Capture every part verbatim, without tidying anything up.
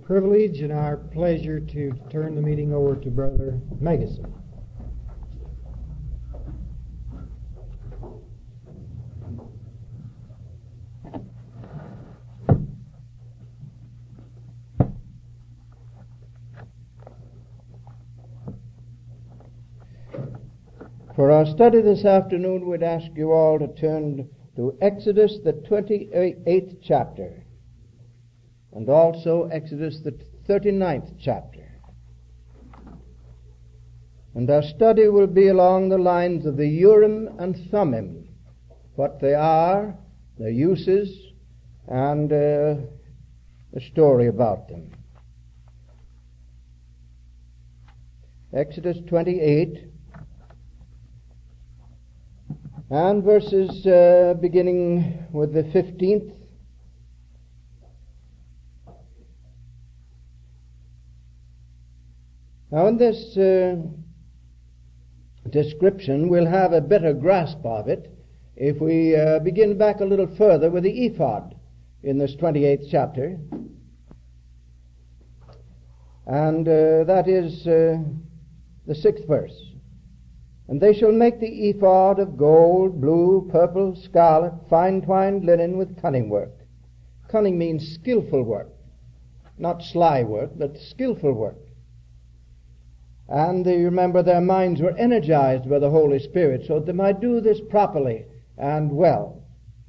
privilege and our pleasure to turn the meeting over to Brother Megason. For our study this afternoon, we'd ask you all to turn to Exodus, the twenty-eighth chapter, and also Exodus, the thirty-ninth chapter. And our study will be along the lines of the Urim and Thummim, what they are, their uses, and uh, the story about them. Exodus twenty-eight, and verses uh, beginning with the fifteenth. Now in this uh, description we'll have a better grasp of it if we uh, begin back a little further with the ephod in this twenty-eighth chapter. And uh, that is uh, the sixth verse. And they shall make the ephod of gold, blue, purple, scarlet, fine twined linen with cunning work. Cunning means skillful work, not sly work, but skillful work. And you remember their minds were energized by the Holy Spirit so that they might do this properly and well.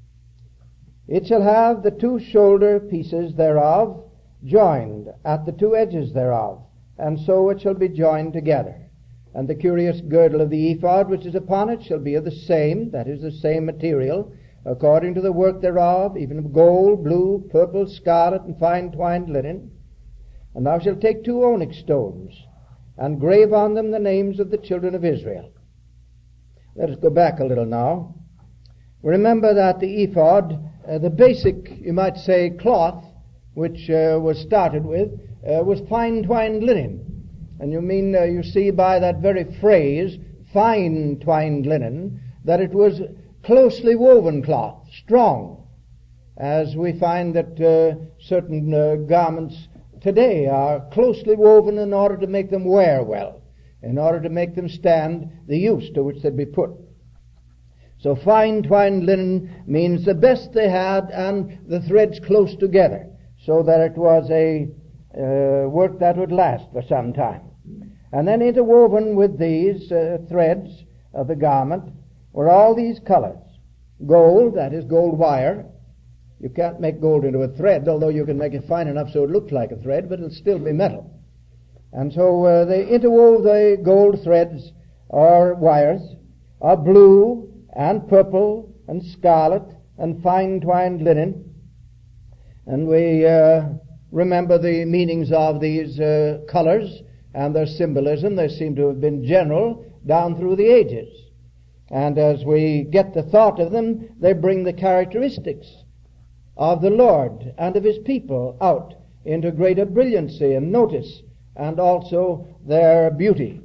It shall have the two shoulder pieces thereof joined at the two edges thereof, and so it shall be joined together. And the curious girdle of the ephod which is upon it shall be of the same, that is the same material, according to the work thereof, even of gold, blue, purple, scarlet, and fine twined linen. And thou shalt take two onyx stones, and grave on them the names of the children of Israel. Let us go back a little now. Remember that the ephod, uh, the basic, you might say, cloth, which uh, was started with, uh, was fine twined linen. And you mean, uh, you see by that very phrase, fine twined linen, that it was closely woven cloth, strong, as we find that uh, certain uh, garments today are closely woven in order to make them wear well, in order to make them stand the use to which they'd be put. So fine twined linen means the best they had, and the threads close together, so that it was a uh, work that would last for some time. And then interwoven with these uh, threads of the garment were all these colors. Gold, that is gold wire. You can't make gold into a thread, although you can make it fine enough so it looks like a thread, but it'll still be metal. And so uh, they interwove the gold threads or wires of blue and purple and scarlet and fine twined linen. And we uh, remember the meanings of these uh, colors and their symbolism. They seem to have been general down through the ages. And as we get the thought of them, they bring the characteristics of the Lord and of His people out into greater brilliancy and notice, and also their beauty.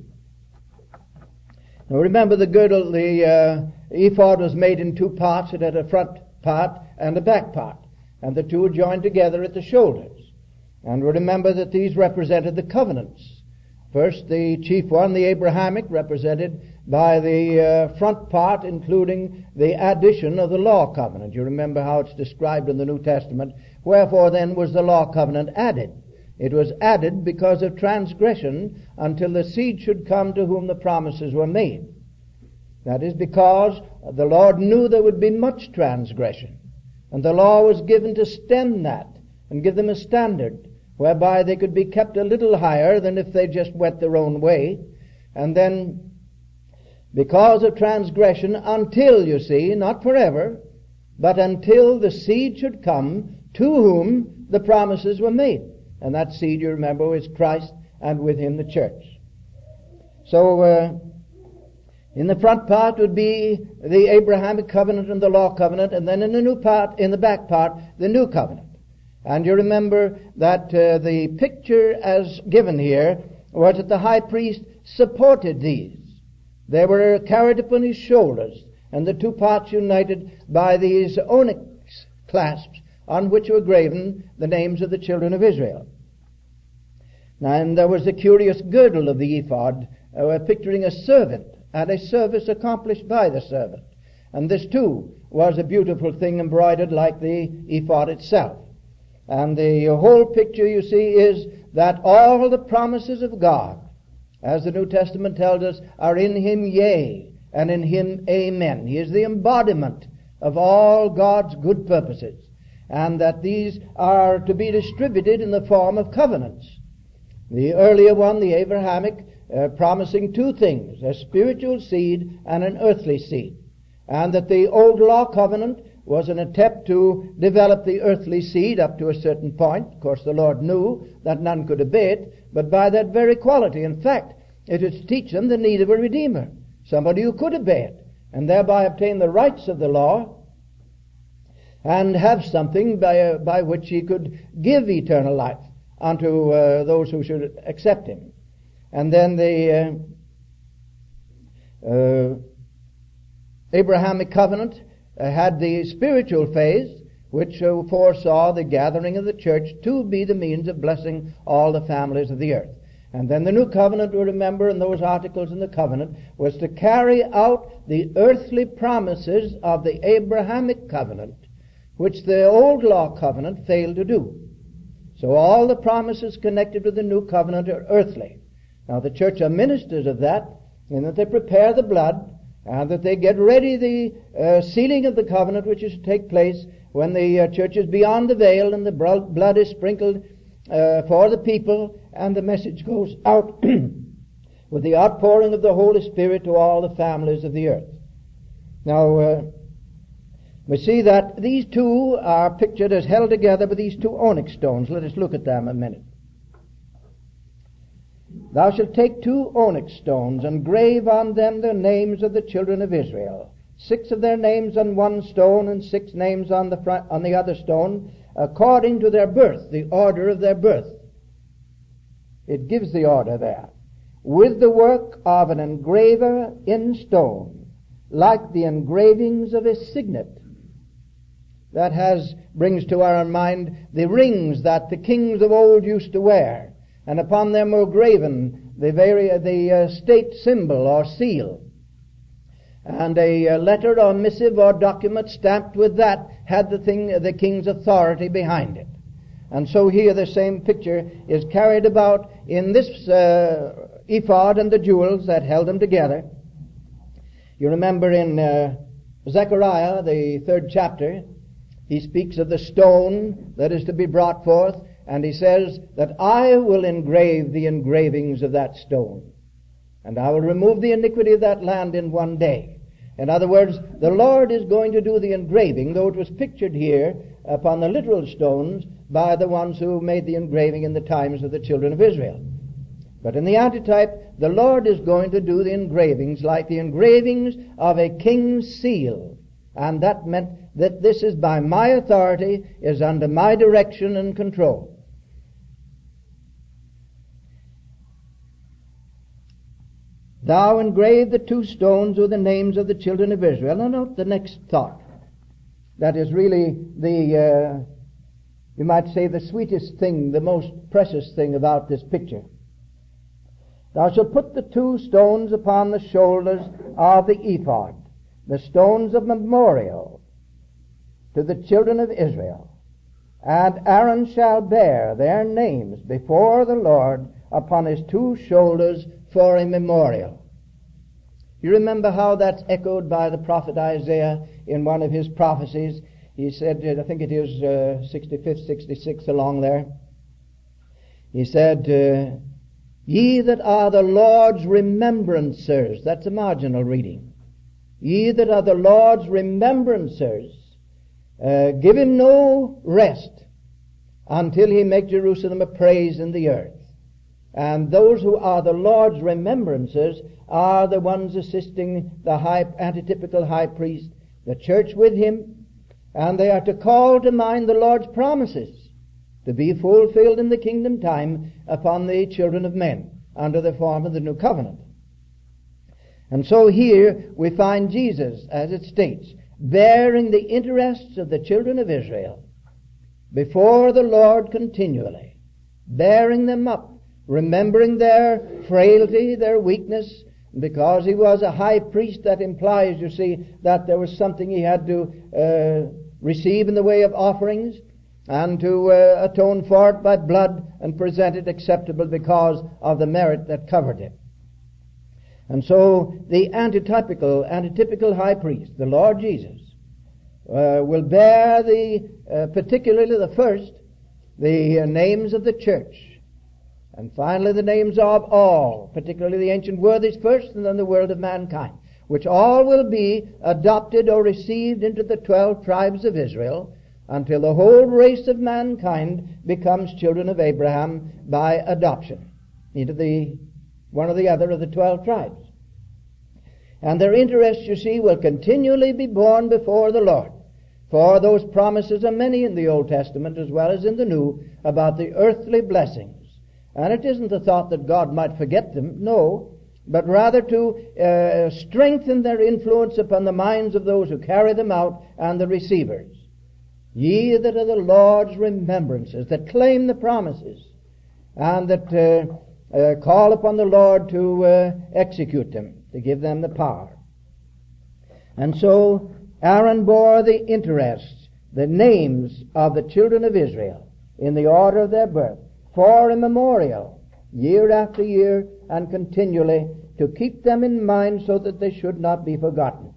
Now remember, the girdle, the uh, ephod was made in two parts. It had a front part and a back part, and the two were joined together at the shoulders. And remember that these represented the covenants. First, the chief one, the Abrahamic, represented by the uh, front part, including the addition of the law covenant. You remember how it's described in the New Testament. Wherefore then was the law covenant added? It was added because of transgression until the seed should come to whom the promises were made. That is because the Lord knew there would be much transgression, and the law was given to stem that and give them a standard whereby they could be kept a little higher than if they just went their own way. And then, because of transgression, until, you see, not forever, but until the seed should come to whom the promises were made. And that seed, you remember, is Christ, and with Him the church. So, uh, in the front part would be the Abrahamic covenant and the law covenant, and then in the new part, in the back part, the new covenant. And you remember that uh, the picture as given here was that the high priest supported these. They were carried upon his shoulders, and the two parts united by these onyx clasps on which were graven the names of the children of Israel. And there was the curious girdle of the ephod, uh, picturing a servant and a service accomplished by the servant. And this too was a beautiful thing embroidered like the ephod itself. And the whole picture, you see, is that all the promises of God, as the New Testament tells us, are in Him yea, and in Him amen. He is the embodiment of all God's good purposes, and that these are to be distributed in the form of covenants. The earlier one, the Abrahamic, uh, promising two things, a spiritual seed and an earthly seed. And that the old law covenant was an attempt to develop the earthly seed up to a certain point. Of course, the Lord knew that none could obey it, but by that very quality. In fact, it is to teach them the need of a Redeemer, somebody who could obey it, and thereby obtain the rights of the law, and have something by, uh, by which he could give eternal life unto uh, those who should accept him. And then the uh, uh, Abrahamic covenant uh, had the spiritual phase, which uh, foresaw the gathering of the church to be the means of blessing all the families of the earth. And then the new covenant, we remember, in those articles in the covenant, was to carry out the earthly promises of the Abrahamic covenant, which the old law covenant failed to do. So all the promises connected with the new covenant are earthly. Now the church are ministers of that, in that they prepare the blood, and that they get ready the uh, sealing of the covenant, which is to take place when the uh, church is beyond the veil and the blood is sprinkled uh, for the people, and the message goes out with the outpouring of the Holy Spirit to all the families of the earth. Now, uh, we see that these two are pictured as held together by these two onyx stones. Let us look at them a minute. Thou shalt take two onyx stones and grave on them the names of the children of Israel, six of their names on one stone and six names on the front, on the other stone, according to their birth, the order of their birth. It gives the order there. With the work of an engraver in stone, like the engravings of a signet. That has brings to our mind the rings that the kings of old used to wear, and upon them were graven the very the uh, state symbol or seal, and a uh, letter or missive or document stamped with that had the thing the king's authority behind it. And so here the same picture is carried about in this uh, ephod and the jewels that held them together. You remember in uh, Zechariah, the third chapter, he speaks of the stone that is to be brought forth, and he says that I will engrave the engravings of that stone, and I will remove the iniquity of that land in one day. In other words, the Lord is going to do the engraving, though it was pictured here upon the literal stones by the ones who made the engraving in the times of the children of Israel. But in the antitype, the Lord is going to do the engravings like the engravings of a king's seal. And that meant that this is by my authority, is under my direction and control. Thou engrave the two stones with the names of the children of Israel. Now note the next thought. That is really the, uh, you might say, the sweetest thing, the most precious thing about this picture. Thou shalt put the two stones upon the shoulders of the ephod, the stones of memorial to the children of Israel. And Aaron shall bear their names before the Lord upon his two shoulders for a memorial. You remember how that's echoed by the prophet Isaiah in one of his prophecies. He said, I think it is uh, sixty-fifth, sixty-sixth along there. He said, uh, ye that are the Lord's remembrancers. That's a marginal reading. Ye that are the Lord's remembrancers, uh, give him no rest until he make Jerusalem a praise in the earth. And those who are the Lord's remembrancers are the ones assisting the high, antitypical high priest, the church with him, and they are to call to mind the Lord's promises to be fulfilled in the kingdom time upon the children of men under the form of the new covenant. And so here we find Jesus, as it states, bearing the interests of the children of Israel before the Lord continually, bearing them up remembering their frailty, their weakness. Because he was a high priest, that implies, you see, that there was something he had to uh, receive in the way of offerings, and to uh, atone for it by blood and present it acceptable because of the merit that covered it. And so the antitypical, antitypical high priest, the Lord Jesus, uh, will bear the, uh, particularly the first, the uh, names of the church, and finally the names of all, particularly the ancient worthies first, and then the world of mankind, which all will be adopted or received into the twelve tribes of Israel, until the whole race of mankind becomes children of Abraham by adoption into the one or the other of the twelve tribes. And their interests, you see, will continually be borne before the Lord. For those promises are many in the Old Testament as well as in the New about the earthly blessings. And it isn't the thought that God might forget them, no, but rather to uh, strengthen their influence upon the minds of those who carry them out and the receivers. Ye that are the Lord's remembrances, that claim the promises, and that uh, uh, call upon the Lord to uh, execute them, to give them the power. And so Aaron bore the interests, the names of the children of Israel in the order of their birth, for a memorial, year after year, and continually, to keep them in mind so that they should not be forgotten.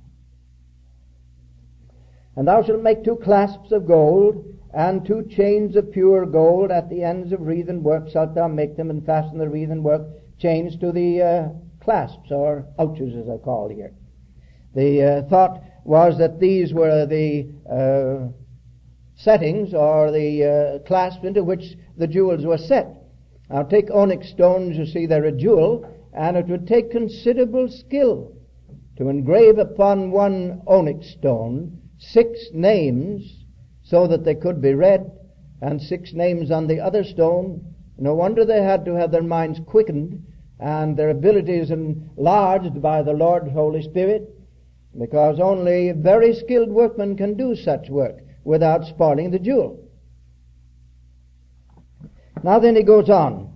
And thou shalt make two clasps of gold, and two chains of pure gold at the ends of wreathen work shalt thou make them, and fasten the wreathen work chains to the uh, clasps, or ouches as I call here. The uh, thought was that these were the uh, settings, or the uh, clasps into which the jewels were set. Now take onyx stones, you see they're a jewel, and it would take considerable skill to engrave upon one onyx stone six names so that they could be read, and six names on the other stone. No wonder they had to have their minds quickened and their abilities enlarged by the Lord's Holy Spirit, because only very skilled workmen can do such work without spoiling the jewel. Now then he goes on.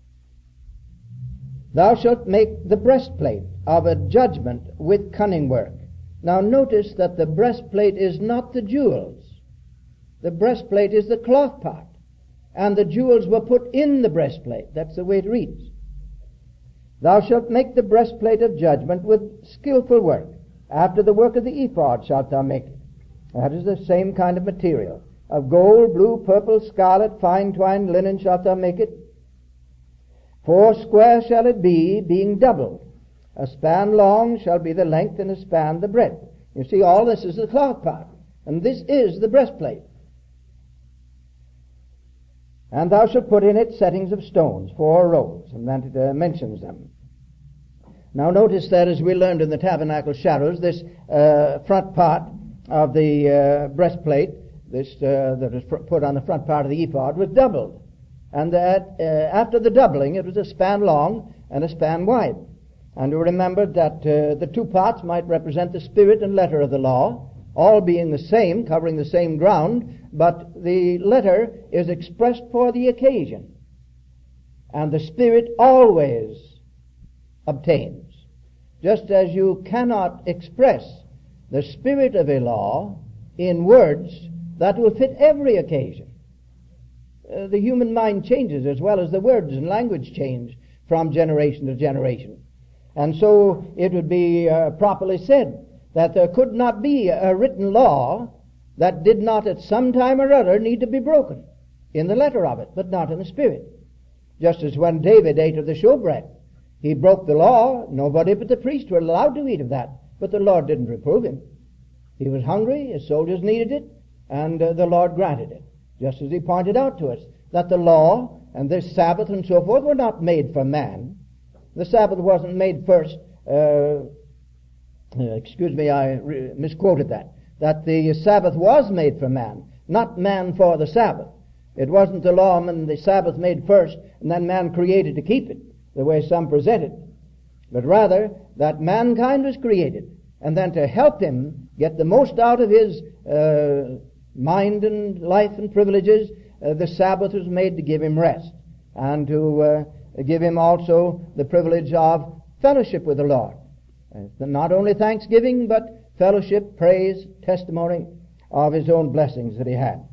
Thou shalt make the breastplate of a judgment with cunning work. Now notice that the breastplate is not the jewels. The breastplate is the cloth part, and the jewels were put in the breastplate. That's the way it reads. Thou shalt make the breastplate of judgment with skillful work. After the work of the ephod shalt thou make it. That is the same kind of material. Of gold, blue, purple, scarlet, fine twined linen shalt thou make it. Four square shall it be, being doubled. A span long shall be the length, and a span the breadth. You see, all this is the cloth part, and this is the breastplate. And thou shalt put in it settings of stones, four rows, and then it uh, mentions them. Now notice that, as we learned in the tabernacle shadows, this uh, front part of the uh, breastplate, this uh, that was put on the front part of the ephod, was doubled. And that uh, after the doubling, it was a span long and a span wide. And we remembered that uh, the two parts might represent the spirit and letter of the law, all being the same, covering the same ground, but the letter is expressed for the occasion, and the spirit always obtains. Just as you cannot express the spirit of a law in words that will fit every occasion. Uh, the human mind changes as well as the words and language change from generation to generation. And so it would be uh, properly said that there could not be a written law that did not at some time or other need to be broken in the letter of it, but not in the spirit. Just as when David ate of the showbread, he broke the law. Nobody but the priest were allowed to eat of that, but the Lord didn't reprove him. He was hungry, his soldiers needed it, and uh, the Lord granted it. Just as he pointed out to us that the law and this Sabbath and so forth were not made for man. The Sabbath wasn't made first, uh, uh, excuse me, I re- misquoted that, that the Sabbath was made for man, not man for the Sabbath. It wasn't the law and the Sabbath made first, and then man created to keep it, the way some present it, but rather that mankind was created, and then to help him get the most out of his uh, mind and life and privileges, uh, the Sabbath was made to give him rest, and to uh, give him also the privilege of fellowship with the Lord. Uh, not only thanksgiving, but fellowship, praise, testimony of his own blessings that he had.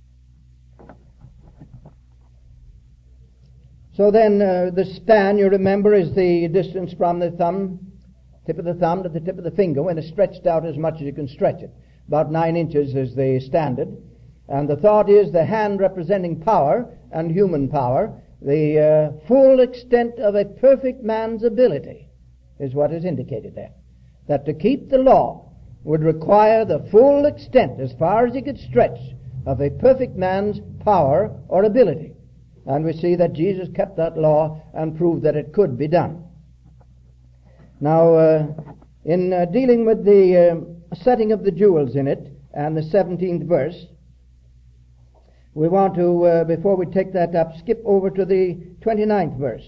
So then uh, the span, you remember, is the distance from the thumb, tip of the thumb to the tip of the finger when it's stretched out as much as you can stretch it. About nine inches is the standard. And the thought is the hand representing power and human power, the uh, full extent of a perfect man's ability is what is indicated there. That to keep the law would require the full extent, as far as he could stretch, of a perfect man's power or ability. And we see that Jesus kept that law and proved that it could be done. Now, uh, in uh, dealing with the uh, setting of the jewels in it and the seventeenth verse, we want to, uh, before we take that up, skip over to the twenty-ninth verse.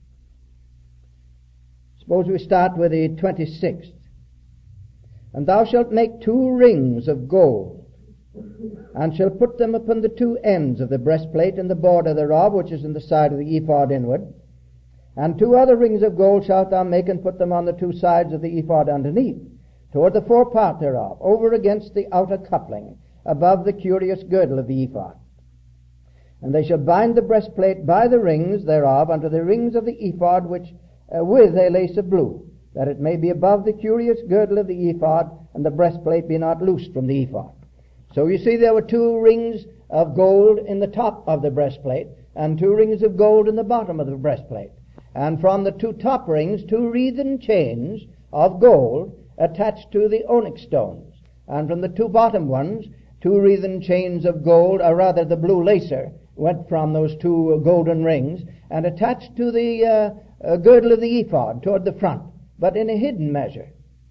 Suppose we start with the twenty-sixth. And thou shalt make two rings of gold, and shall put them upon the two ends of the breastplate and the border thereof, which is in the side of the ephod inward. And two other rings of gold shalt thou make, and put them on the two sides of the ephod underneath, toward the forepart thereof, over against the outer coupling, above the curious girdle of the ephod. And they shall bind the breastplate by the rings thereof unto the rings of the ephod, which uh, with a lace of blue, that it may be above the curious girdle of the ephod, and the breastplate be not loosed from the ephod. So you see there were two rings of gold in the top of the breastplate, and two rings of gold in the bottom of the breastplate. And from the two top rings, two wreathen chains of gold attached to the onyx stones. And from the two bottom ones, two wreathen chains of gold, or rather the blue lacer, went from those two golden rings and attached to the uh, uh, girdle of the ephod toward the front, but in a hidden measure.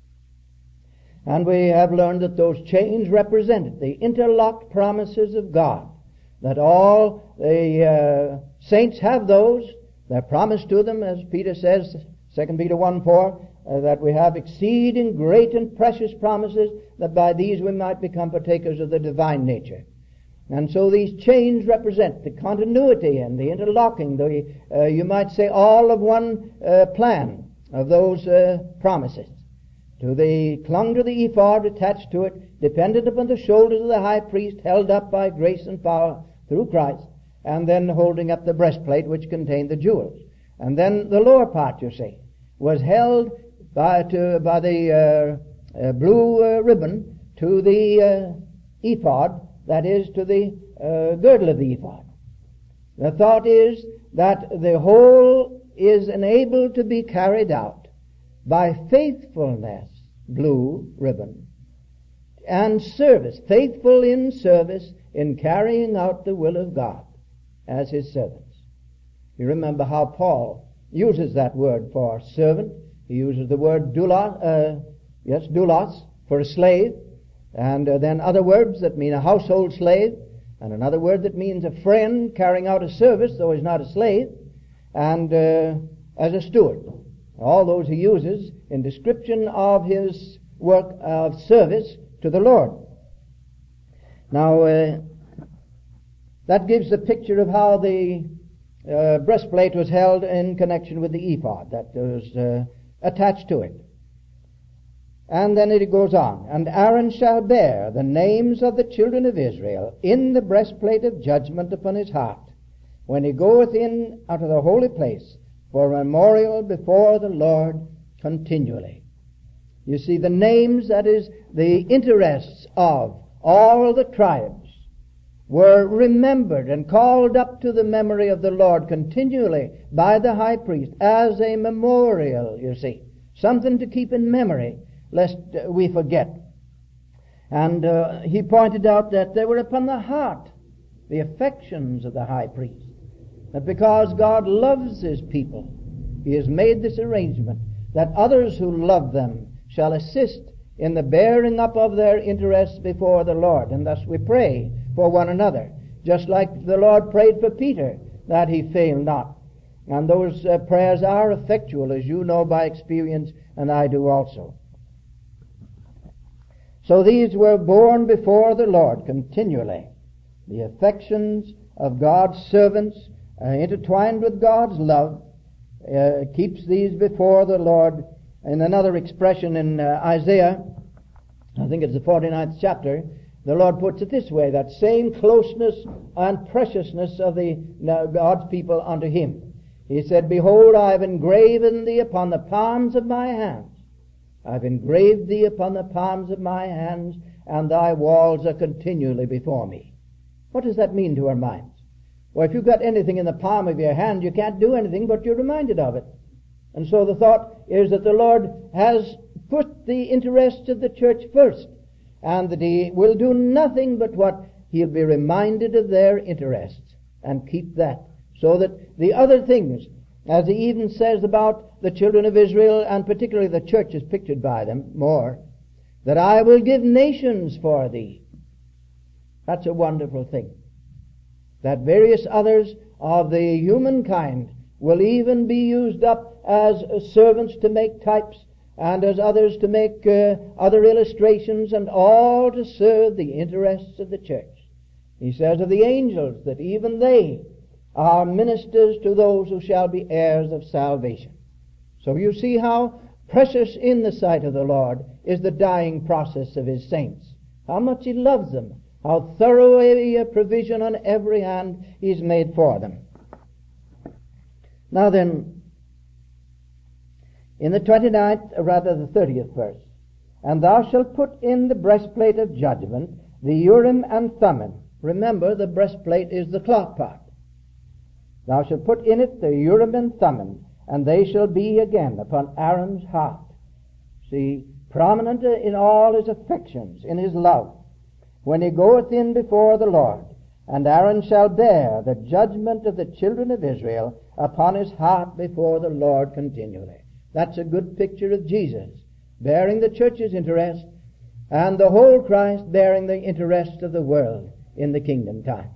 And we have learned that those chains represented the interlocked promises of God, that all the uh, saints have those. They're promised to them, as Peter says, Second Peter one four, uh, that we have exceeding great and precious promises, that by these we might become partakers of the divine nature. And so these chains represent the continuity and the interlocking, the, uh, you might say, all of one uh, plan of those uh, promises. To the clung to the ephod, attached to it, dependent upon the shoulders of the high priest, held up by grace and power through Christ, and then holding up the breastplate which contained the jewels. And then the lower part, you see, was held by, to, by the uh, uh, blue uh, ribbon to the uh, ephod, that is, to the uh, girdle of the ephod. The thought is that the whole is enabled to be carried out by faithfulness, blue ribbon, and service, faithful in service in carrying out the will of God as his servants. You remember how Paul uses that word for servant. He uses the word doulos, uh, yes, doulos, for a slave, and uh, then other words that mean a household slave, and another word that means a friend carrying out a service, though he's not a slave, and uh, as a steward. All those he uses in description of his work of service to the Lord. Now, uh, that gives the picture of how the uh, breastplate was held in connection with the ephod that was uh, attached to it. And then it goes on, and Aaron shall bear the names of the children of Israel in the breastplate of judgment upon his heart, when he goeth in out of the holy place, for a memorial before the Lord continually. You see, the names, that is, the interests of all the tribes, were remembered and called up to the memory of the Lord continually by the high priest as a memorial, you see, something to keep in memory, lest we forget. And uh, he pointed out that they were upon the heart, the affections of the high priest. That because God loves his people, he has made this arrangement that others who love them shall assist in the bearing up of their interests before the Lord. And thus we pray for one another, just like the Lord prayed for Peter, that he fail not. And those uh, prayers are effectual, as you know by experience, and I do also. So these were borne before the Lord continually, the affections of God's servants, uh, intertwined with God's love, uh, keeps these before the Lord. In another expression in uh, Isaiah, I think it's the forty-ninth chapter, the Lord puts it this way, that same closeness and preciousness of the uh, God's people unto him. He said, Behold, I have engraven thee upon the palms of my hands. I have engraved thee upon the palms of my hands, and thy walls are continually before me. What does that mean to our minds? Well, if you've got anything in the palm of your hand, you can't do anything but you're reminded of it. And so the thought is that the Lord has put the interests of the church first, and that he will do nothing but what he'll be reminded of their interests, and keep that. So that the other things, as he even says about the children of Israel, and particularly the church is pictured by them more, that I will give nations for thee. That's a wonderful thing. That various others of the humankind will even be used up as servants to make types, and as others to make uh, other illustrations, and all to serve the interests of the church. He says of the angels that even they are ministers to those who shall be heirs of salvation. So you see how precious in the sight of the Lord is the dying process of his saints. How much he loves them. How thorough a provision on every hand is made for them. Now then, in the twenty-ninth, or rather the thirtieth verse, And thou shalt put in the breastplate of judgment, the Urim and Thummim. Remember, the breastplate is the cloth part. Thou shalt put in it the Urim and Thummim, and they shall be again upon Aaron's heart. See, prominent in all his affections, in his love, when he goeth in before the Lord. And Aaron shall bear the judgment of the children of Israel upon his heart before the Lord continually. That's a good picture of Jesus, bearing the church's interest, and the whole Christ bearing the interest of the world in the kingdom time.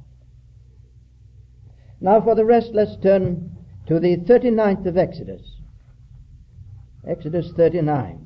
Now for the rest, let's turn to the thirty-ninth of Exodus. Exodus thirty-nine.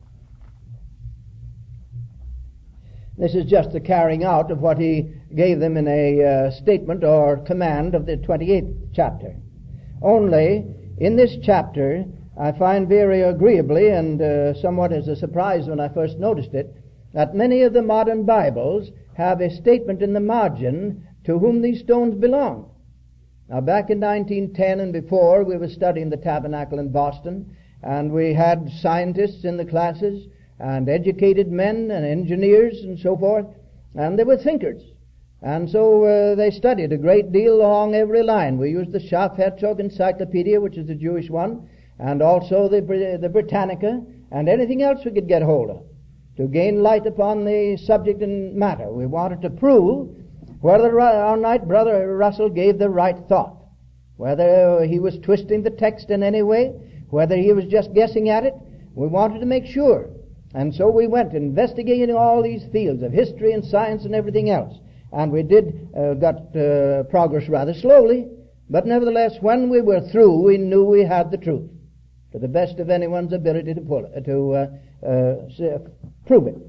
This is just the carrying out of what he gave them in a uh, statement or command of the twenty-eighth chapter. Only, in this chapter, I find very agreeably, and uh, somewhat as a surprise when I first noticed it, that many of the modern Bibles have a statement in the margin to whom these stones belong. Now, back in nineteen ten and before, we were studying the Tabernacle in Boston, and we had scientists in the classes, and educated men and engineers and so forth, and they were thinkers. And so uh, they studied a great deal along every line. We used the Schaff-Herzog Encyclopedia, which is the Jewish one, and also the, the Britannica, and anything else we could get hold of to gain light upon the subject and matter. We wanted to prove whether our night brother Russell gave the right thought, whether he was twisting the text in any way, whether he was just guessing at it. We wanted to make sure. And so we went investigating all these fields of history and science and everything else. And we did uh, got uh, progress rather slowly, but nevertheless, when we were through, we knew we had the truth, to the best of anyone's ability to pull it, to uh, uh, prove it.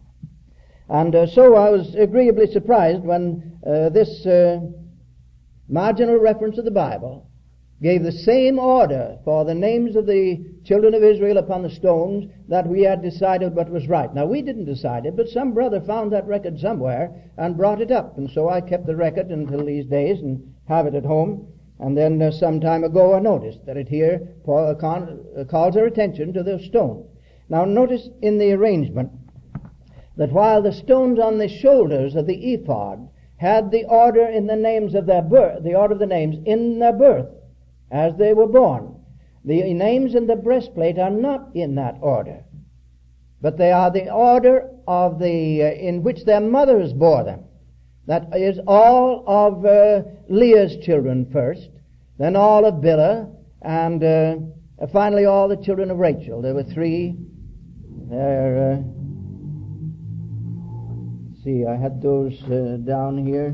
And uh, so I was agreeably surprised when uh, this uh, marginal reference of the Bible gave the same order for the names of the children of Israel upon the stones that we had decided what was right. Now, we didn't decide it, but some brother found that record somewhere and brought it up. And so I kept the record until these days and have it at home. And then uh, some time ago I noticed that it here Paul, uh, con- uh, calls our attention to the stone. Now, notice in the arrangement that while the stones on the shoulders of the ephod had the order in the names of their birth, the order of the names in their birth, as they were born, the names in the breastplate are not in that order, but they are the order of the uh, in which their mothers bore them. That is all of uh, Leah's children first, then all of Bilhah, and uh, finally all the children of Rachel. There were three. There. Uh, let's see, I had those uh, down here.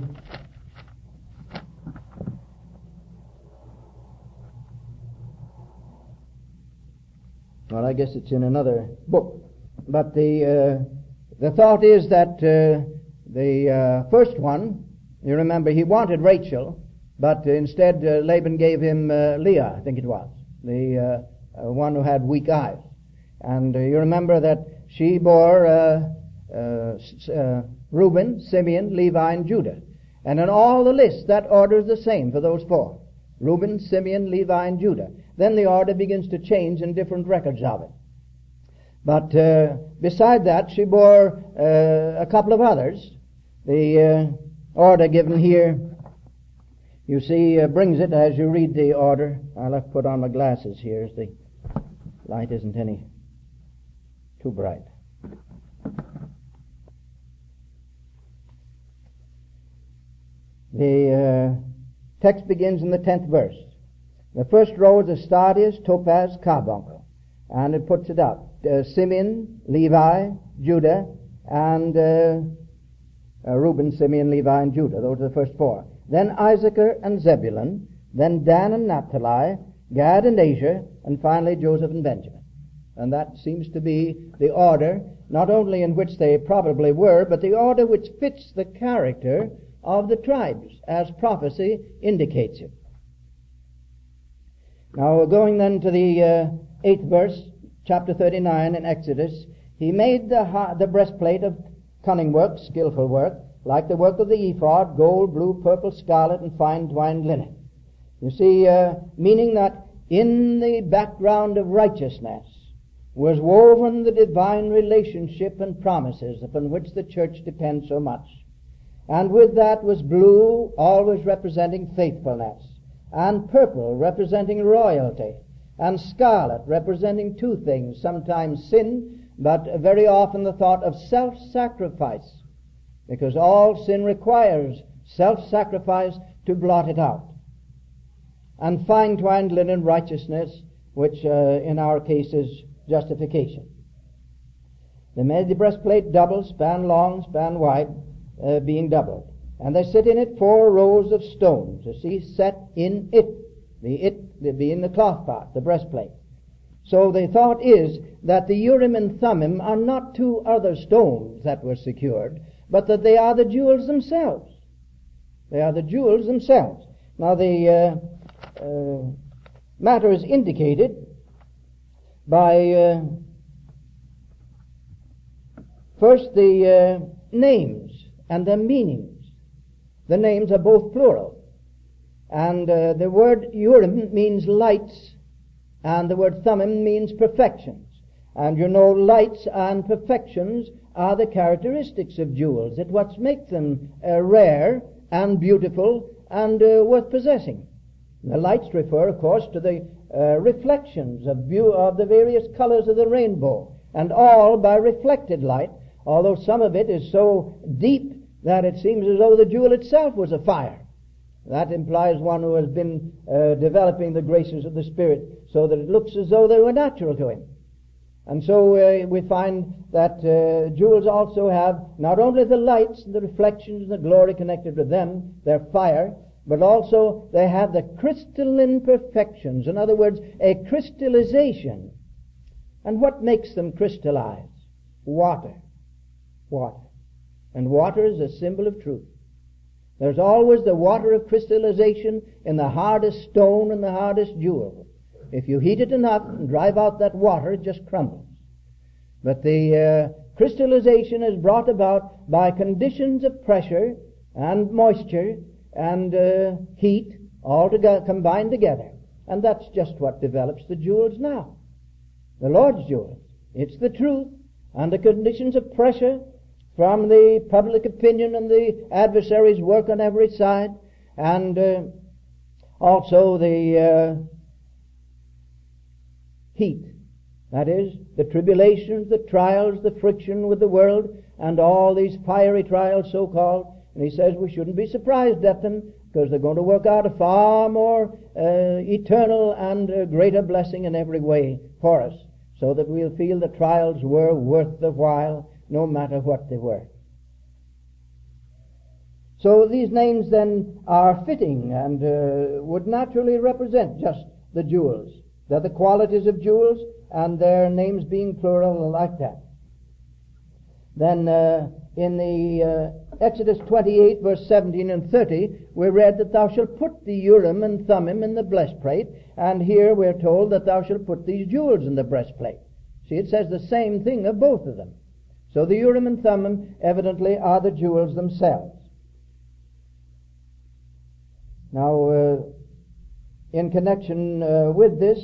Well, I guess it's in another book. But the uh, the thought is that uh, the uh, first one, you remember, he wanted Rachel, but instead uh, Laban gave him uh, Leah, I think it was. the uh, uh, one who had weak eyes. And uh, you remember that she bore uh, uh, uh, Reuben, Simeon, Levi, and Judah. And in all the lists, that order is the same for those four. Reuben, Simeon, Levi, and Judah. Then the order begins to change in different records of it. But uh, beside that, she bore uh, a couple of others. The uh, order given here, you see, uh, brings it as you read the order. I'll have to put on my glasses here as the light isn't any too bright. The uh, text begins in the tenth verse. The first row is a sardius, topaz, carbuncle, and it puts it up. Uh, Simeon, Levi, Judah, and uh, uh, Reuben, Simeon, Levi, and Judah. Those are the first four. Then Issachar and Zebulun, then Dan and Naphtali, Gad and Asher, and finally Joseph and Benjamin. And that seems to be the order, not only in which they probably were, but the order which fits the character of the tribes, as prophecy indicates it. Now, we're going then to the uh, eighth verse, chapter thirty-nine in Exodus. He made the, ha- the breastplate of cunning work, skillful work, like the work of the ephod, gold, blue, purple, scarlet, and fine twined linen. You see, uh, meaning that in the background of righteousness was woven the divine relationship and promises upon which the church depends so much. And with that was blue, always representing faithfulness, and purple, representing royalty, and scarlet, representing two things, sometimes sin, but very often the thought of self-sacrifice, because all sin requires self-sacrifice to blot it out. And fine-twined linen, righteousness, which uh, in our case is justification. They made the breastplate double, span long, span wide, uh, being doubled. And they set in it four rows of stones, you see, set in it. The it the, being the cloth part, the breastplate. So the thought is that the Urim and Thummim are not two other stones that were secured, but that they are the jewels themselves. They are the jewels themselves. Now the uh, uh, matter is indicated by uh, first the uh, names and their meanings. The names are both plural. And uh, the word Urim means lights, and the word Thummim means perfections. And you know, lights and perfections are the characteristics of jewels. It's what makes them uh, rare and beautiful and uh, worth possessing. The lights refer, of course, to the uh, reflections of, view of the various colors of the rainbow, and all by reflected light, although some of it is so deep that it seems as though the jewel itself was a fire. That implies one who has been uh, developing the graces of the Spirit so that it looks as though they were natural to him. And so uh, we find that uh, jewels also have not only the lights and the reflections and the glory connected with them, their fire, but also they have the crystalline perfections. In other words, a crystallization. And what makes them crystallize? Water. Water. And water is a symbol of truth. There's always the water of crystallization in the hardest stone and the hardest jewel. If you heat it enough and drive out that water, it just crumbles. But the uh, crystallization is brought about by conditions of pressure and moisture and uh, heat all together, combined together. And that's just what develops the jewels now. The Lord's jewels. It's the truth under conditions of pressure from the public opinion and the adversaries' work on every side, and uh, also the uh, heat. That is, the tribulations, the trials, the friction with the world, and all these fiery trials, so-called. And he says we shouldn't be surprised at them, because they're going to work out a far more uh, eternal and uh, greater blessing in every way for us, so that we'll feel the trials were worth the while, no matter what they were. So these names then are fitting and uh, would naturally represent just the jewels. They're the qualities of jewels, and their names being plural like that. Then uh, in the Exodus twenty-eight, verse seventeen and thirty, we read that thou shalt put the Urim and Thummim in the breastplate, and here we're told that thou shalt put these jewels in the breastplate. See, it says the same thing of both of them. So the Urim and Thummim evidently are the jewels themselves. Now, uh, in connection uh, with this,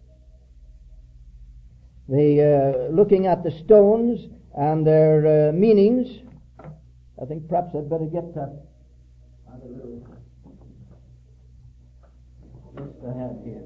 the uh, looking at the stones and their uh, meanings, I think perhaps I'd better get that other little list I have here.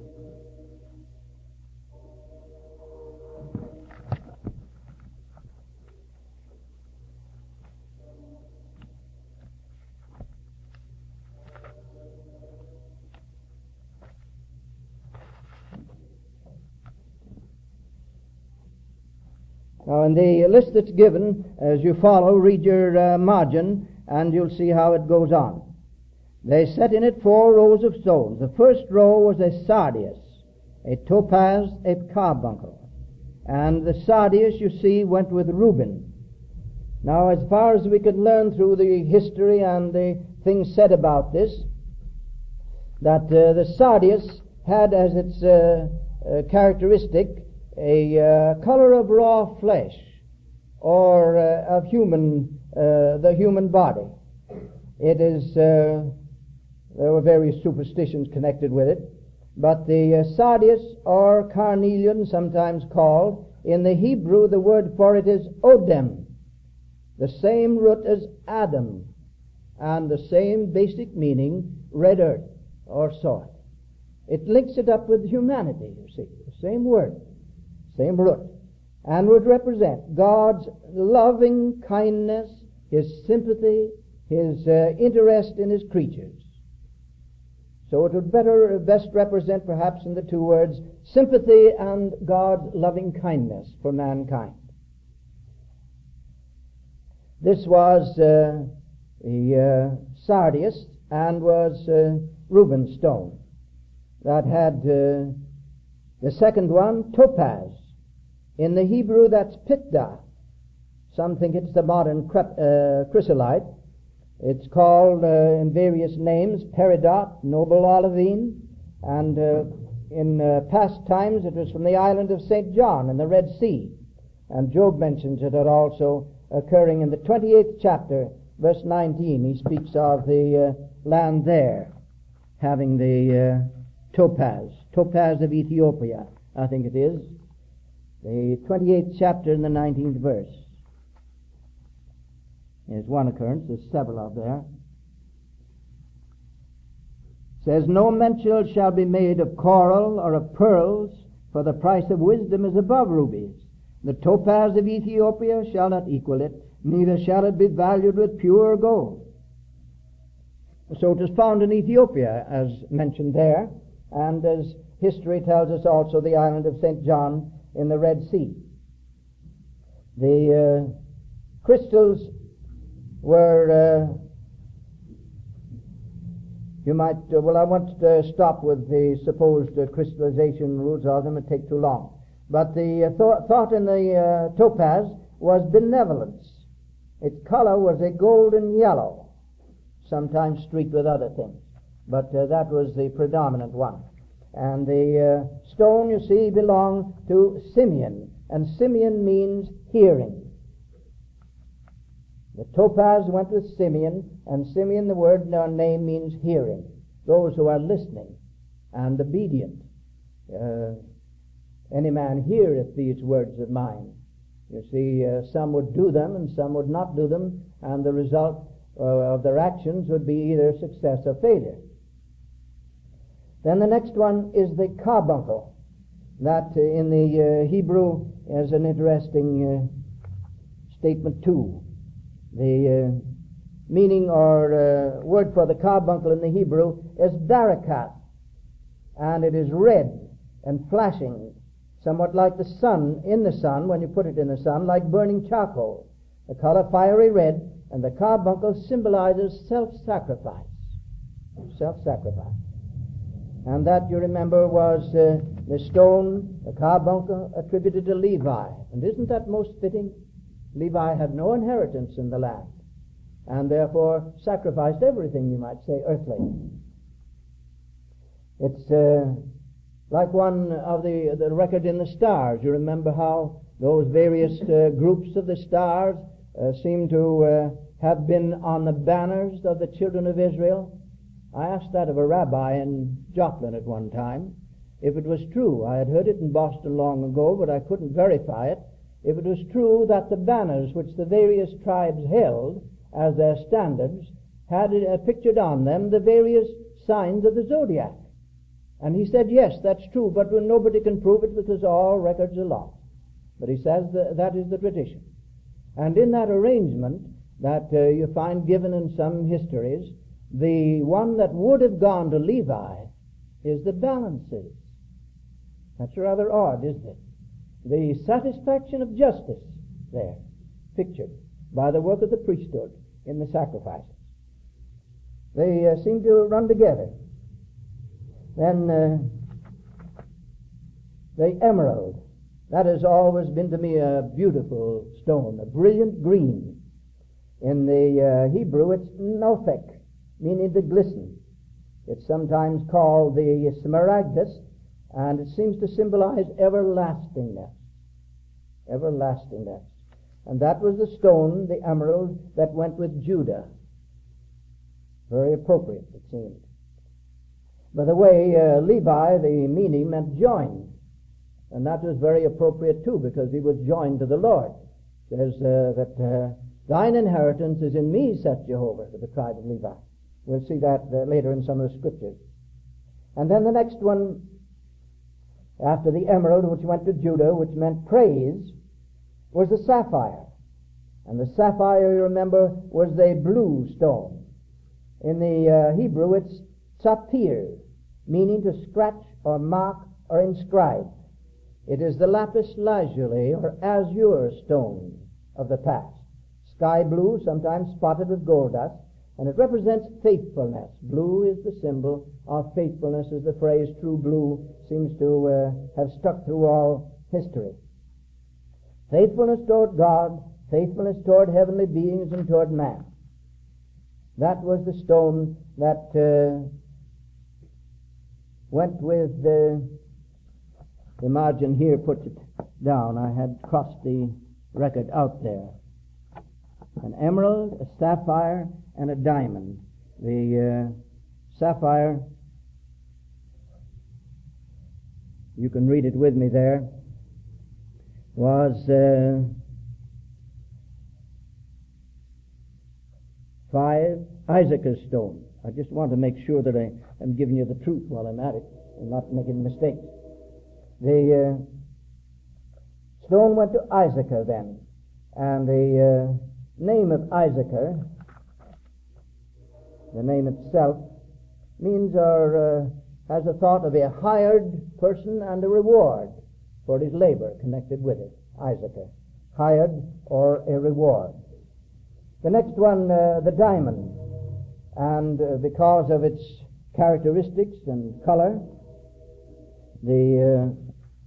Now, in the list that's given, as you follow, read your uh, margin, and you'll see how it goes on. They set in it four rows of stones. The first row was a sardius, a topaz, a carbuncle. And the sardius, you see, went with Reuben. Now, as far as we can learn through the history and the things said about this, that uh, the sardius had as its uh, uh, characteristic a uh, color of raw flesh, or uh, of human, uh, the human body. It is, uh, there were various superstitions connected with it, but the uh, sardius, or carnelian, sometimes called, in the Hebrew the word for it is odem, the same root as Adam, and the same basic meaning, red earth, or soil. It links it up with humanity, you see, the same word. Same root, and would represent God's loving kindness, His sympathy, His uh, interest in His creatures. So it would better, best represent perhaps in the two words, sympathy and God's loving kindness for mankind. This was uh, the uh, sardius, and was uh, Reuben's stone. That had uh, the second one, topaz. In the Hebrew, that's pitda. Some think it's the modern crep, uh, chrysolite. It's called uh, in various names, peridot, noble olivine, and uh, in uh, past times it was from the island of Saint John in the Red Sea. And Job mentions it also occurring in the twenty-eighth chapter, verse nineteen. He speaks of the uh, land there having the uh, topaz, topaz of Ethiopia, I think it is. The twenty-eighth chapter in the nineteenth verse. There's one occurrence, there's several of there. It says, no mention shall be made of coral or of pearls, for the price of wisdom is above rubies. The topaz of Ethiopia shall not equal it, neither shall it be valued with pure gold. So it is found in Ethiopia, as mentioned there, and as history tells us also, the island of Saint John in the Red Sea. The uh, crystals were, uh, you might, uh, well I want to stop with the supposed uh, crystallization rules of them, it take too long. But the uh, th- thought in the uh, topaz was benevolence. Its color was a golden yellow, sometimes streaked with other things, but uh, that was the predominant one. And the uh, stone, you see, belonged to Simeon, and Simeon means hearing. The topaz went with Simeon, and Simeon, the word uh, name, means hearing. Those who are listening and obedient. Uh, any man heareth these words of mine. You see, uh, some would do them and some would not do them, and the result uh, of their actions would be either success or failure. Then the next one is the carbuncle. That uh, in the uh, Hebrew is an interesting uh, statement too. The uh, meaning or uh, word for the carbuncle in the Hebrew is barakat, and it is red and flashing, somewhat like the sun, in the sun, when you put it in the sun, like burning charcoal. The color fiery red, and the carbuncle symbolizes self-sacrifice. Self-sacrifice. And that, you remember, was uh, the stone, the carbuncle, attributed to Levi. And isn't that most fitting? Levi had no inheritance in the land. and therefore sacrificed everything, you might say, earthly. It's uh, like one of the, the record in the stars. You remember how those various uh, groups of the stars uh, seem to uh, have been on the banners of the children of Israel? I asked that of a rabbi in Joplin at one time, if it was true. I had heard it in Boston long ago, but I couldn't verify it. If it was true that the banners which the various tribes held as their standards had uh, pictured on them the various signs of the zodiac. And he said, yes, that's true, but nobody can prove it because all records are lost. But he says that, that is the tradition. And in that arrangement that uh, you find given in some histories, the one that would have gone to Levi is the balances. That's rather odd, isn't it? The satisfaction of justice there, pictured by the work of the priesthood in the sacrifices. They uh, seem to run together. Then uh, the emerald. That has always been to me a beautiful stone, a brilliant green. In the uh, Hebrew, it's nophek, meaning to glisten. It's sometimes called the smaragdus, and it seems to symbolize everlastingness. Everlastingness. And that was the stone, the emerald, that went with Judah. Very appropriate, it seemed. By the way, uh, Levi, the meaning meant joined. And that was very appropriate too, because he was joined to the Lord. It says uh, that uh, thine inheritance is in me, saith Jehovah, to the tribe of Levi. We'll see that uh, later in some of the scriptures. And then the next one, after the emerald, which went to Judah, which meant praise, was the sapphire. And the sapphire, you remember, was the blue stone. In the uh, Hebrew, it's tzaphir, meaning to scratch or mark or inscribe. It is the lapis lazuli, or azure stone of the past. Sky blue, sometimes spotted with gold dust, and it represents faithfulness. Blue is the symbol of faithfulness, as the phrase true blue seems to uh, have stuck through all history. Faithfulness toward God, faithfulness toward heavenly beings and toward man. That was the stone that uh, went with uh, the margin here puts it down. I had crossed the record out there. An emerald, a sapphire, and a diamond. The uh, sapphire, you can read it with me there, was uh, five Issachar stone. I just want to make sure that I am giving you the truth while I'm at it and not making mistakes. The uh, stone went to Issachar then, and the uh, name of Issachar, the name itself, means or uh, has a thought of a hired person and a reward for his labor connected with it. Issachar, hired or a reward. The next one, uh, the diamond, and uh, because of its characteristics and color, the uh,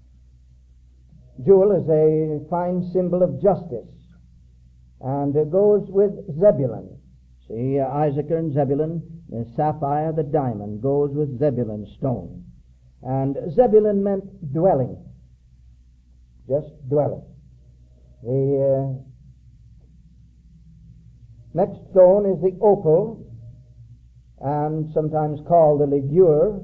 jewel is a fine symbol of justice, and it goes with Zebulun. See, uh, Issachar and Zebulun, the sapphire, the diamond, goes with Zebulun stone. And Zebulun meant dwelling, just dwelling. The uh, next stone is the opal, and sometimes called the ligure.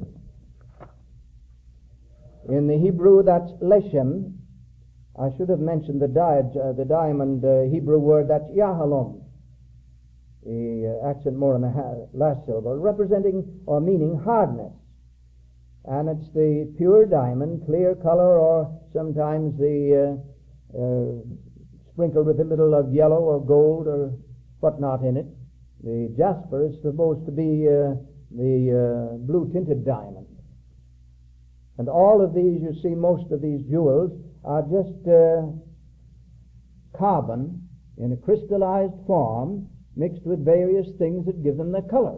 In the Hebrew, that's leshem. I should have mentioned the, di- uh, the diamond uh, Hebrew word, that's yahalom. The uh, accent more on the ha- last syllable, representing or meaning hardness. And it's the pure diamond, clear color, or sometimes the uh, uh, sprinkled with a little of yellow or gold or whatnot in it. The jasper is supposed to be uh, the uh, blue-tinted diamond. And all of these, you see, most of these jewels are just uh, carbon in a crystallized form mixed with various things that give them their color.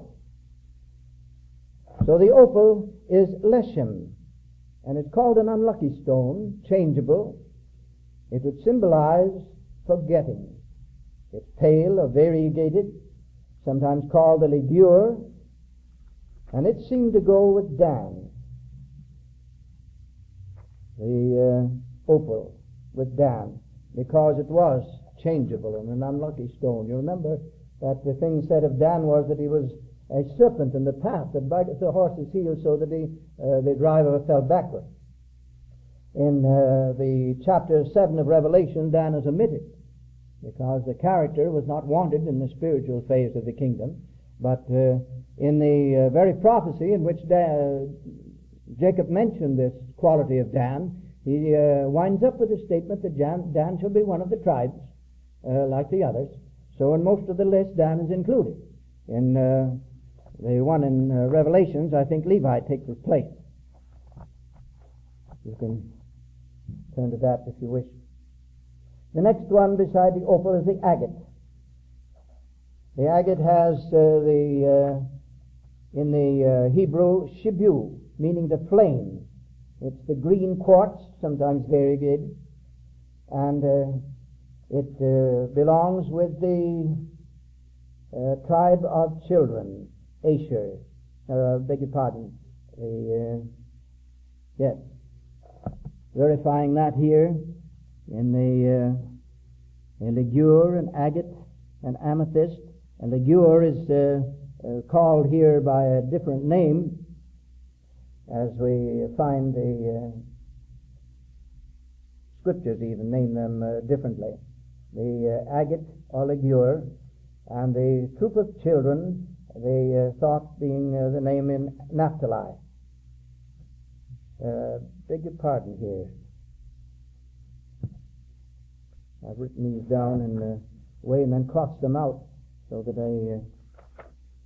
So the opal is leshem, and it's called an unlucky stone, changeable. It would symbolize forgetting. It's pale or variegated, sometimes called the ligure, and it seemed to go with Dan. The uh, opal with Dan, because it was changeable and an unlucky stone. You remember that the thing said of Dan was that he was a serpent in the path that biteth the horse's heel so that he, uh, the driver fell backward. In uh, the chapter seven of Revelation, Dan is omitted because the character was not wanted in the spiritual phase of the kingdom. But uh, in the uh, very prophecy in which Dan, uh, Jacob mentioned this quality of Dan, he uh, winds up with a statement that Dan, Dan shall be one of the tribes uh, like the others. So in most of the list, Dan is included. In uh, the one in uh, Revelations, I think Levi takes his place. You can turn to that if you wish. The next one beside the opal is the agate. The agate has uh, the, uh, in the uh, Hebrew, shibu, meaning the flame. It's the green quartz, sometimes variegated, and uh, it uh, belongs with the uh, tribe of children, Asher. Uh, beg your pardon. The, uh, yes. Verifying that here in the uh, ligure and agate and amethyst. And ligure is uh, uh, called here by a different name, as we find the uh, scriptures even name them uh, differently. The uh, agate or ligure, and the troop of children, they uh, thought being uh, the name in Naphtali. Uh, beg your pardon here. I've written these down in a way and then crossed them out so that I uh,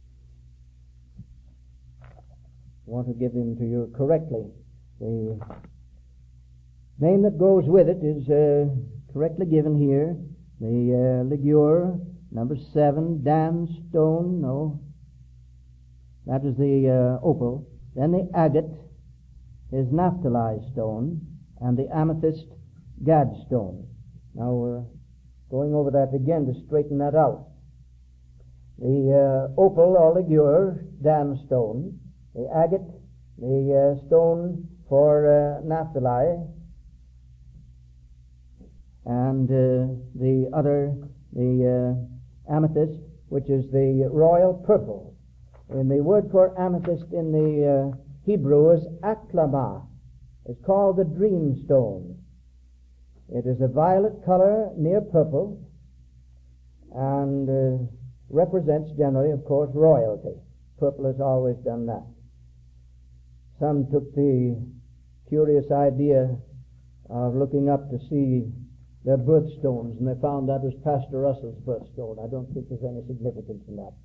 want to give them to you correctly. The name that goes with it is uh, correctly given here. The uh, ligure, number seven, Dan stone, no, that is the uh, opal. Then the agate is Naphtali stone, and the amethyst, Gad stone. Now we're going over that again to straighten that out. The uh, opal or ligure, Dan stone. The agate, the uh, stone for uh, Naphtali. And uh, the other, the uh, amethyst, which is the royal purple. And the word for amethyst in the uh, Hebrew is aklama. It's called the dream stone. It is a violet color near purple and uh, represents generally, of course, royalty. Purple has always done that. Some took the curious idea of looking up to see their birthstones, and they found that was Pastor Russell's birthstone. I don't think there's any significance in that.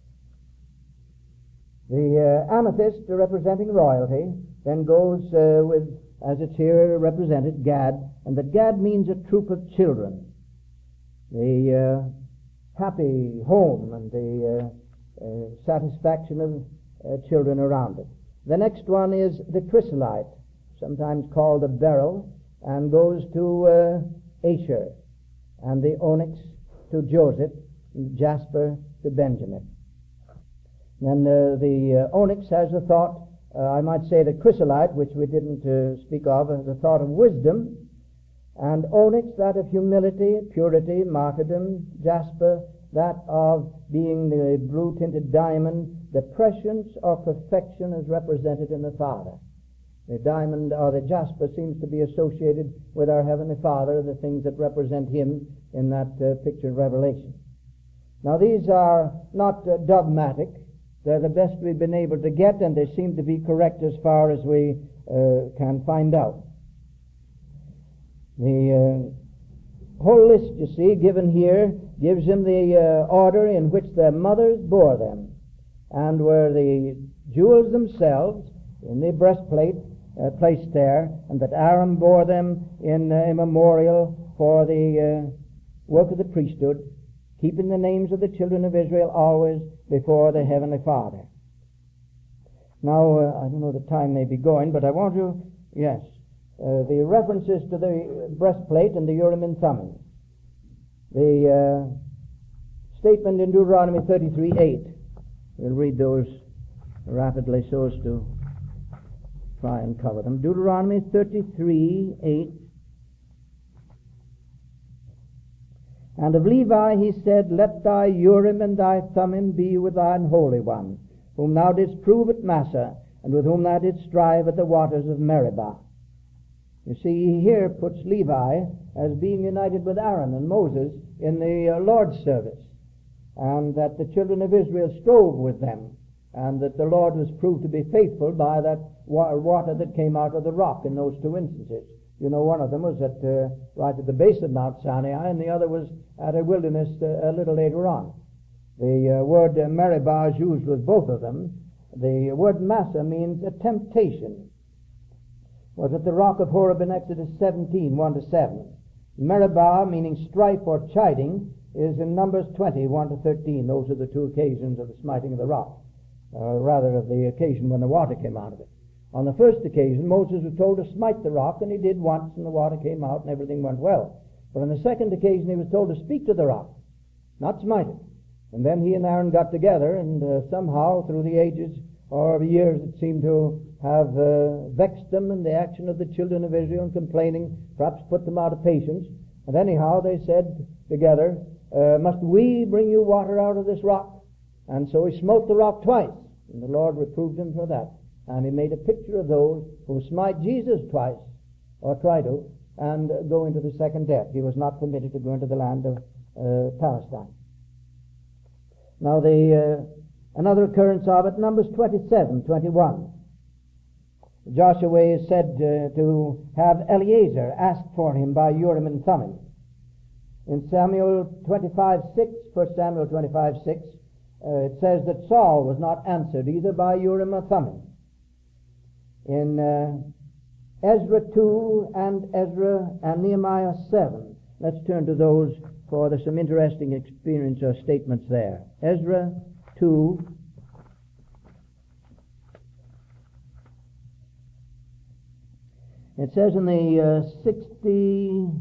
The uh, amethyst, representing royalty, then goes uh, with, as it's here represented, Gad, and that Gad means a troop of children. The uh, happy home and the uh, uh, satisfaction of uh, children around it. The next one is the chrysolite, sometimes called a beryl, and goes to uh, Asher, and the onyx to Joseph, and jasper to Benjamin. Then uh, the uh, onyx has a thought, uh, I might say the chrysolite, which we didn't uh, speak of, as a thought of wisdom, and onyx that of humility, purity, martyrdom, jasper that of being the blue-tinted diamond, the prescience or perfection is represented in the Father. The diamond or the jasper seems to be associated with our Heavenly Father, the things that represent Him in that uh, picture of Revelation. Now these are not uh, dogmatic. They're the best we've been able to get, and they seem to be correct as far as we uh, can find out. The uh, whole list, you see, given here, gives them the uh, order in which their mothers bore them, and were the jewels themselves in the breastplate uh, placed there, and that Aaron bore them in uh, a memorial for the uh, work of the priesthood, keeping the names of the children of Israel always before the Heavenly Father. Now, uh, I don't know, the time may be going, but I want to, yes, uh, the references to the breastplate and the Urim and Thummim. The uh, statement in Deuteronomy thirty-three eight. We'll read those rapidly so as to try and cover them. Deuteronomy thirty-three eight. And of Levi he said, Let thy Urim and thy Thummim be with thine Holy One, whom thou didst prove at Massah, and with whom thou didst strive at the waters of Meribah. You see, he here puts Levi as being united with Aaron and Moses in the uh, Lord's service, and that the children of Israel strove with them, and that the Lord was proved to be faithful by that wa- water that came out of the rock in those two instances. You know, one of them was at uh, right at the base of Mount Sinai, and the other was at a wilderness uh, a little later on. The uh, word uh, Meribah is used with both of them. The word Massah means a temptation. Was at the rock of Horeb in Exodus seventeen, one to seven. Meribah, meaning strife or chiding, is in Numbers twenty, one to thirteen. Those are the two occasions of the smiting of the rock, or rather of the occasion when the water came out of it. On the first occasion, Moses was told to smite the rock, and he did once, and the water came out, and everything went well. But on the second occasion, he was told to speak to the rock, not smite it. And then he and Aaron got together, and uh, somehow, through the ages or years, it seemed to have uh, vexed them, and the action of the children of Israel and complaining perhaps put them out of patience. And anyhow, they said together, uh, must we bring you water out of this rock? And so he smote the rock twice, and the Lord reproved him for that. And he made a picture of those who smite Jesus twice, or try to, and uh, go into the second death. He was not permitted to go into the land of uh, Palestine. Now the uh, another occurrence of it, Numbers twenty-seven, twenty-one. Joshua is said uh, to have Eleazar asked for him by Urim and Thummim. In Samuel twenty-five six, First Samuel twenty-five six, uh, it says that Saul was not answered either by Urim or Thummim. In uh, Ezra two and Ezra and Nehemiah seven, let's turn to those, for there's some interesting experience or statements there. Ezra two. It says in the uh, sixty-first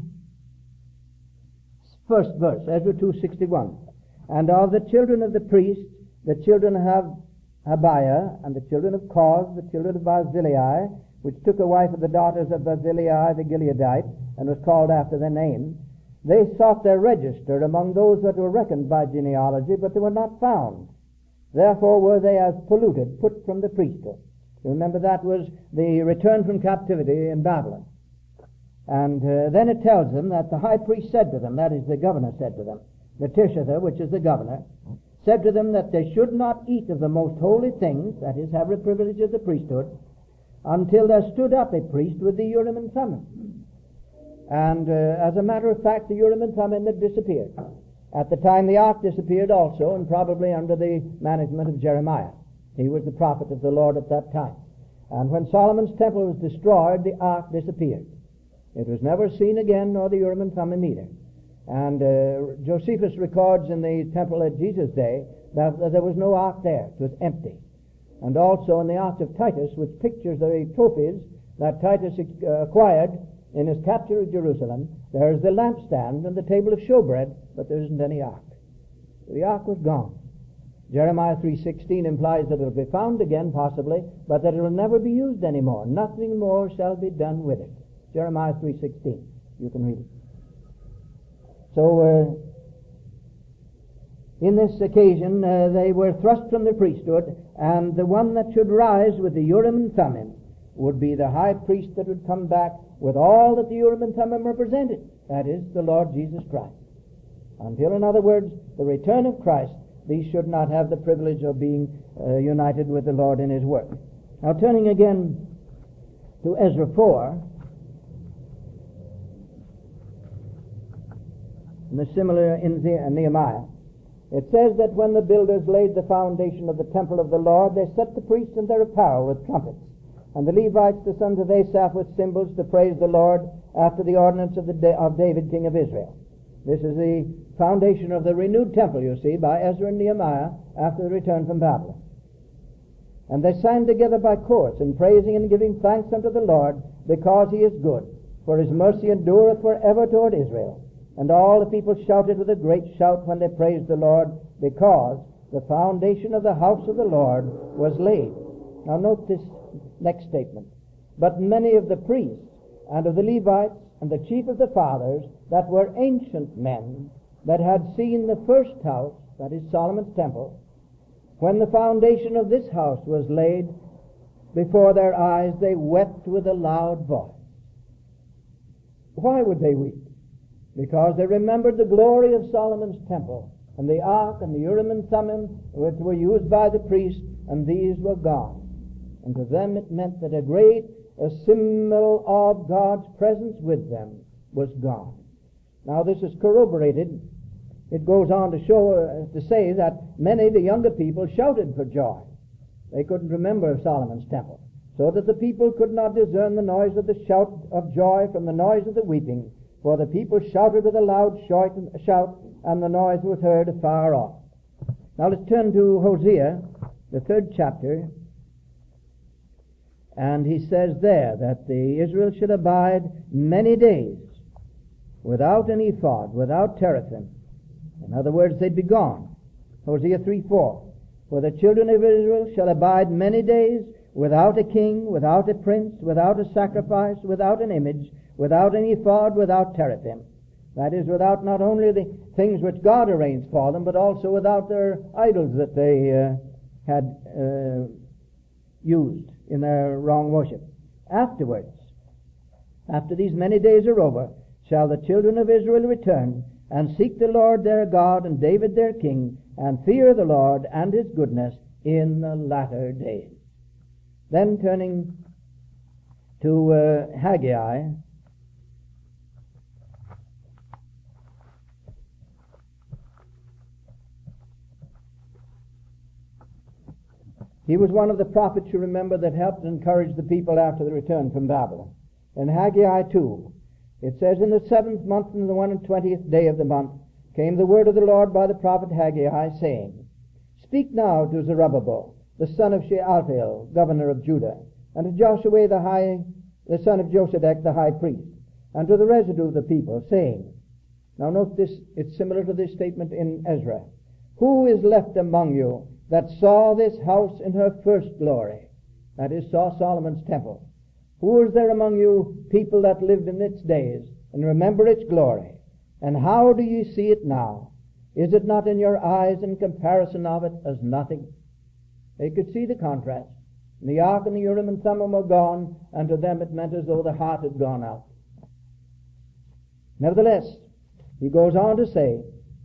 verse, Ezra two sixty-one, and of the children of the priests, the children have Habiah, and the children of Koz, the children of Barzillai, which took a wife of the daughters of Barzillai the Gileadite, and was called after their name. They sought their register among those that were reckoned by genealogy, but they were not found. Therefore were they as polluted, put from the priesthood. You remember that was the return from captivity in Babylon. And uh, then it tells them that the high priest said to them, that is, the governor said to them, the Tishitha, which is the governor, said to them that they should not eat of the most holy things, that is, have the privilege of the priesthood, until there stood up a priest with the Urim and Thummim. And uh, as a matter of fact, the Urim and Thummim had disappeared. At the time the ark disappeared also, and probably under the management of Jeremiah. He was the prophet of the Lord at that time. And when Solomon's temple was destroyed, the ark disappeared. It was never seen again, nor the Urim and Thummim either. And uh, Josephus records in the temple at Jesus' day that, that there was no ark there. It was empty. And also in the Ark of Titus, which pictures the trophies that Titus uh, acquired in his capture of Jerusalem, there is the lampstand and the table of showbread, but there isn't any ark. The ark was gone. Jeremiah three sixteen implies that it will be found again, possibly, but that it will never be used anymore. Nothing more shall be done with it. Jeremiah three sixteen. You can read it. So, uh, in this occasion, uh, they were thrust from the priesthood, and the one that should rise with the Urim and Thummim would be the high priest that would come back with all that the Urim and Thummim represented. That is, the Lord Jesus Christ. Until, in other words, the return of Christ, these should not have the privilege of being uh, united with the Lord in His work. Now, turning again to Ezra four, and the similar in Nehemiah, it says that when the builders laid the foundation of the temple of the Lord, they set the priests in their apparel with trumpets, and the Levites, the sons of Asaph, with cymbals to praise the Lord after the ordinance of, the da- of David, king of Israel. This is the foundation of the renewed temple, you see, by Ezra and Nehemiah after the return from Babylon. And they sang together by chorus, in praising and giving thanks unto the Lord, because He is good, for His mercy endureth forever toward Israel. And all the people shouted with a great shout when they praised the Lord, because the foundation of the house of the Lord was laid. Now note this next statement. But many of the priests and of the Levites and the chief of the fathers that were ancient men that had seen the first house, that is Solomon's temple, when the foundation of this house was laid before their eyes, they wept with a loud voice. Why would they weep? Because they remembered the glory of Solomon's temple, and the ark and the Urim and Thummim which were used by the priest, and these were gone. And to them it meant that a great a symbol of God's presence with them was gone. Now this is corroborated. It goes on to show, uh, to say that many of the younger people shouted for joy. They couldn't remember Solomon's temple, so that the people could not discern the noise of the shout of joy from the noise of the weeping. For the people shouted with a loud shout, and the noise was heard afar off. Now let's turn to Hosea, the third chapter. And he says there that the Israel should abide many days without an ephod, without teraphim. In other words, they'd be gone. Hosea three four. For the children of Israel shall abide many days without a king, without a prince, without a sacrifice, without an image, without an ephod, without teraphim. That is, without not only the things which God arranged for them, but also without their idols that they uh, had uh, used in their wrong worship. Afterwards, after these many days are over, shall the children of Israel return and seek the Lord their God and David their king, and fear the Lord and his goodness in the latter days. Then turning to uh, Haggai, he was one of the prophets, you remember, that helped encourage the people after the return from Babylon. In Haggai two, it says, In the seventh month, in the one and twentieth day of the month, came the word of the Lord by the prophet Haggai, saying, Speak now to Zerubbabel, the son of Shealtiel, governor of Judah, and to Joshua the high, the son of Josedek, the high priest, and to the residue of the people, saying, Now note this, it's similar to this statement in Ezra. Who is left among you that saw this house in her first glory? That is, saw Solomon's temple. Who is there among you people that lived in its days and remember its glory? And how do you see it now? Is it not in your eyes in comparison of it as nothing? They could see the contrast. And the ark and the Urim and Thummim were gone, and to them it meant as though the heart had gone out. Nevertheless, he goes on to say,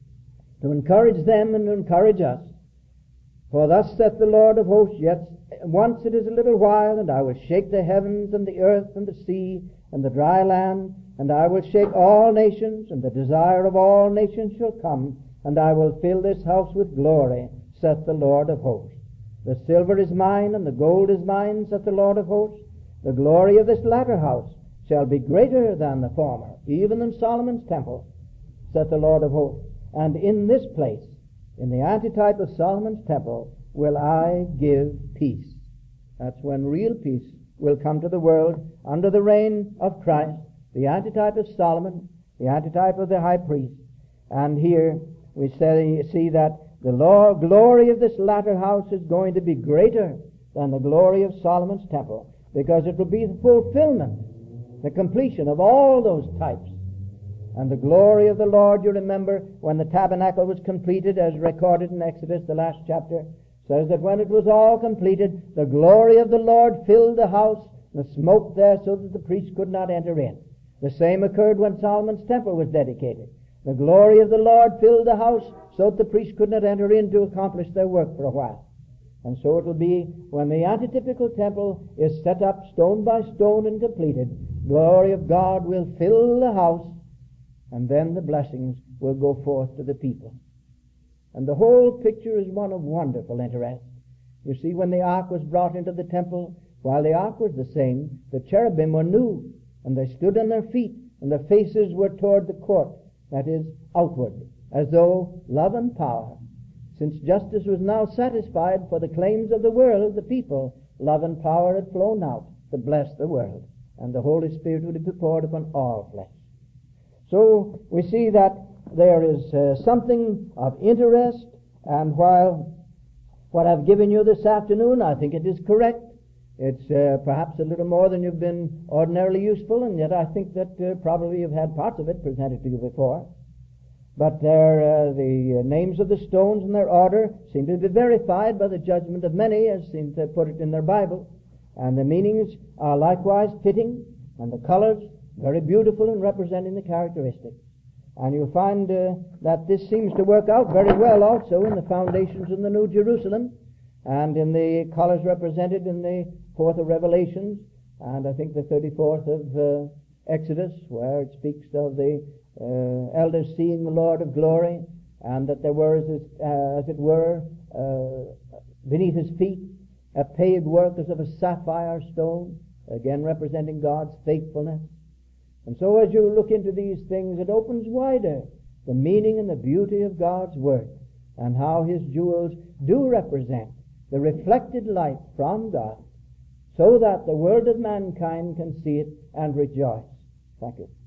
to encourage them and to encourage us, For thus saith the Lord of hosts, Yet once it is a little while, and I will shake the heavens and the earth and the sea and the dry land, and I will shake all nations, and the desire of all nations shall come, and I will fill this house with glory, saith the Lord of hosts. The silver is mine, and the gold is mine, saith the Lord of hosts. The glory of this latter house shall be greater than the former, even in Solomon's temple, saith the Lord of hosts. And in this place, in the antitype of Solomon's temple, will I give peace. That's when real peace will come to the world under the reign of Christ, the antitype of Solomon, the antitype of the high priest. And here we say, see that the law, glory of this latter house is going to be greater than the glory of Solomon's temple, because it will be the fulfillment, the completion of all those types. And the glory of the Lord, you remember, when the tabernacle was completed, as recorded in Exodus, the last chapter, says that when it was all completed, the glory of the Lord filled the house, the smoke there, so that the priest could not enter in. The same occurred when Solomon's temple was dedicated. The glory of the Lord filled the house, so that the priest could not enter in to accomplish their work for a while. And so it will be when the antitypical temple is set up stone by stone and completed. Glory of God will fill the house, and then the blessings will go forth to the people. And the whole picture is one of wonderful interest. You see, when the ark was brought into the temple, while the ark was the same, the cherubim were new, and they stood on their feet, and their faces were toward the court, that is, outward, as though love and power. Since justice was now satisfied for the claims of the world, the people, love and power had flown out to bless the world, and the Holy Spirit would be poured upon all flesh. So we see that there is uh, something of interest, and while what I've given you this afternoon, I think it is correct. It's uh, perhaps a little more than you've been ordinarily useful, and yet I think that uh, probably you've had parts of it presented to you before. But there, uh, the uh, names of the stones and their order seem to be verified by the judgment of many, as seem to put it in their Bible. And the meanings are likewise fitting, and the colors very beautiful in representing the characteristics. And you'll find uh, that this seems to work out very well also in the foundations of the New Jerusalem, and in the colors represented in the fourth of Revelations, and I think the thirty-fourth of uh, Exodus, where it speaks of the uh, elders seeing the Lord of glory, and that there were, as, uh, as it were, uh, beneath his feet, a paved work as of a sapphire stone, again representing God's faithfulness. And so as you look into these things, it opens wider the meaning and the beauty of God's Word, and how his jewels do represent the reflected light from God, so that the world of mankind can see it and rejoice. Thank you.